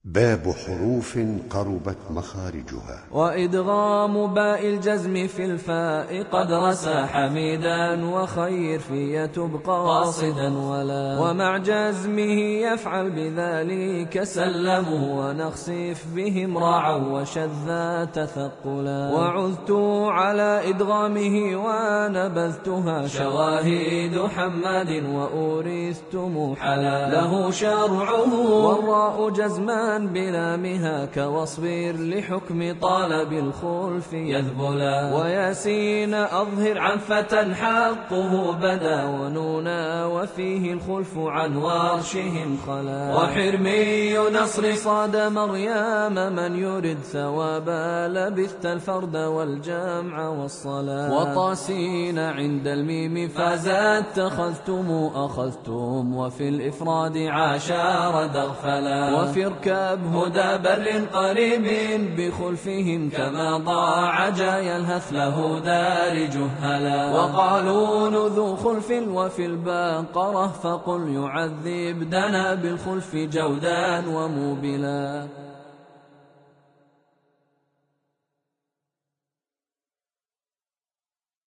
باب حروف قربت مخارجها. وإدغام باء الجزم في الفاء قد رسى حميدا، وخير في تبقى قاصدا ولا، ومع جزمه يفعل بذلك سلموا، ونخسف بهم راعوا وشذا تثقلا. وعذت على إدغامه ونبذتها شواهد حماد، وأورثت موحلا له شرعه، والراء جزمان بلامها كواصبر لحكم طالب الخلف يذبلا. وياسين أظهر عن فتى حقه بدا، ونونا وفيه الخلف عن وارشهم خلا. وحرمي نصر صاد مريم من يرد ثوابا، لبثت الفرد والجمع والصلاة. وطاسين عند الميم فازت أخذتم، وفي الإفراد عاشر دغفلا. وفي اركاب هدى بر قريب بخلفهم، كما ضاع جاي الهث له دار جهلا. وقالون ذو خلف وفي الباقرة، فقل يعذب دنا بالخلف جودا وموبلا.